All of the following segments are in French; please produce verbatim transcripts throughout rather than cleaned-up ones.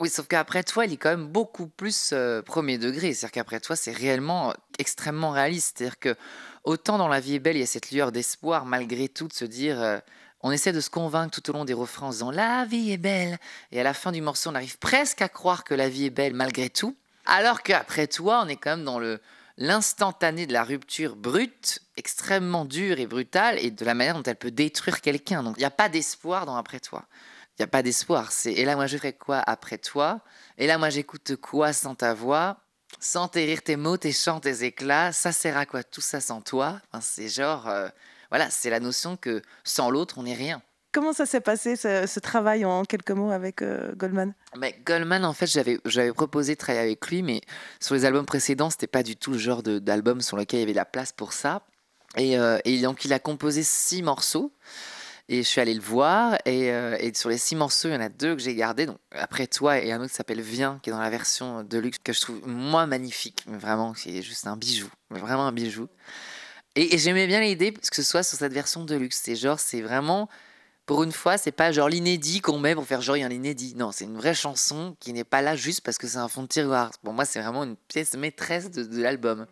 Oui, sauf qu'Après toi, il est quand même beaucoup plus, heu, premier degré. C'est-à-dire qu'Après toi, c'est réellement extrêmement réaliste. C'est-à-dire que autant dans La vie est belle, il y a cette lueur d'espoir malgré tout de se dire, heu, on essaie de se convaincre tout au long des refrains en se disant: «La vie est belle» et à la fin du morceau, on arrive presque à croire que la vie est belle malgré tout. Alors qu'Après toi, on est quand même dans le l'instantané de la rupture brute, extrêmement dure et brutale et de la manière dont elle peut détruire quelqu'un. Donc il y a pas d'espoir dans Après toi. Il y a pas d'espoir, c'est: «Et là, moi, je ferai quoi après toi? Et là, moi, j'écoute quoi sans ta voix? Sans tes rires, tes mots, tes chants, tes éclats? Ça sert à quoi tout ça sans toi?» Enfin, c'est genre, heu, voilà, c'est la notion que sans l'autre, on n'est rien. Comment ça s'est passé ce ce travail en quelques mots avec, heu, Goldman? Mais Goldman, en fait, j'avais j'avais proposé de travailler avec lui, mais sur les albums précédents, c'était pas du tout le genre de d'album sur lequel il y avait la place pour ça et heu et donc il a composé six morceaux. Et je suis allé le voir et heu et sur les six morceaux, il y en a deux que j'ai gardés, donc «Après toi» et un autre qui s'appelle «Viens» qui est dans la version de luxe que je trouve, moi, magnifique, mais vraiment, c'est juste un bijou, mais vraiment un bijou et et j'aimais bien l'idée que ce soit sur cette version de luxe. C'est genre, c'est vraiment pour une fois, c'est pas genre l'inédit qu'on met pour faire genre il y a un inédit. Non, c'est une vraie chanson qui n'est pas là juste parce que c'est un fond de tiroir. Pour moi, c'est vraiment une pièce maîtresse de de l'album.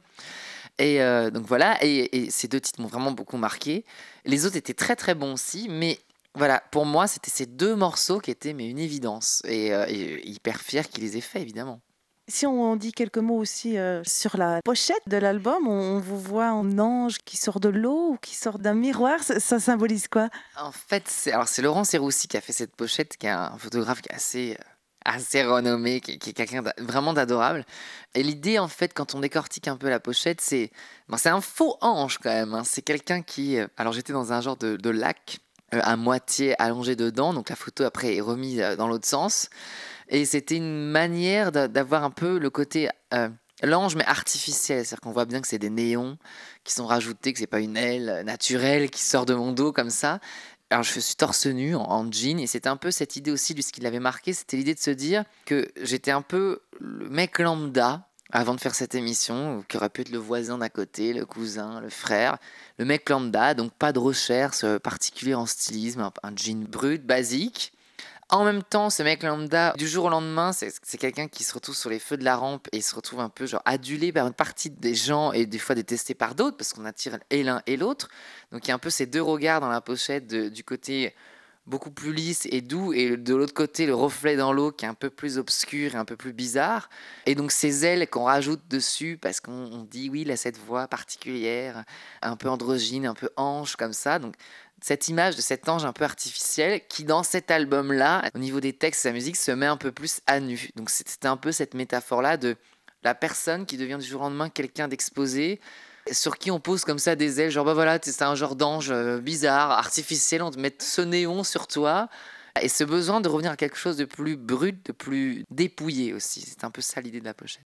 Et heu, donc voilà et et ces deux titres m'ont vraiment beaucoup marqué. Les autres étaient très, très bons aussi, mais voilà, pour moi, c'était ces deux morceaux qui étaient, mais une évidence et heu et hyper fier qu'il les ait faits, évidemment. Si on dit quelques mots aussi, heu, sur la pochette de l'album, on on vous voit en ange qui sort de l'eau ou qui sort d'un miroir, ça ça symbolise quoi? En fait, c'est alors c'est Laurent Serroussi qui a fait cette pochette, qui est un photographe qui est assez, heu, assez renommé, qui est qui est quelqu'un d'a vraiment d'adorable et l'idée, en fait, quand on décortique un peu la pochette, c'est ben, c'est un faux ange quand même, hein. C'est quelqu'un qui, heu alors j'étais dans un genre de de lac, heu, à moitié allongé dedans, donc la photo après est remise, heu, dans l'autre sens et c'était une manière d'a d'avoir un peu le côté, heu, l'ange mais artificiel. C'est-à-dire qu'on voit bien que c'est des néons qui sont rajoutés, que c'est pas une aile, heu, naturelle qui sort de mon dos comme ça. Alors je suis torse nu en en jean et c'était un peu cette idée aussi, lui, ce qui l'avait marqué, c'était l'idée de se dire que j'étais un peu le mec lambda avant de faire cette émission, qui aurait pu être le voisin d'à côté, le cousin, le frère. Le mec lambda, donc pas de recherche, heu, particulière en stylisme, un un jean brut, basique en même temps, ce mec lambda, du jour au lendemain, c'est c'est quelqu'un qui se retrouve sur les feux de la rampe et il se retrouve un peu genre adulé par une partie des gens et des fois détesté par d'autres parce qu'on attire et l'un et l'autre. Donc il y a un peu ces deux regards dans la pochette de du côté beaucoup plus lisse et doux et de l'autre côté, le reflet dans l'eau qui est un peu plus obscur et un peu plus bizarre et donc ces ailes qu'on rajoute dessus parce qu'on on dit: «Oui, il a cette voix particulière, un peu androgyne, un peu ange comme ça», donc cette image de cet ange un peu artificiel qui, dans cet album-là, au niveau des textes et de sa musique, se met un peu plus à nu. Donc c'est c'était un peu cette métaphore-là de la personne qui devient du jour au lendemain quelqu'un d'exposé, sur qui on pose comme ça des ailes, genre, bah, voilà, tu c'est un genre d'ange, heu, bizarre, artificiel, on te met ce néon sur toi et ce besoin de revenir à quelque chose de plus brut, de plus dépouillé aussi. C'est un peu ça l'idée de la pochette.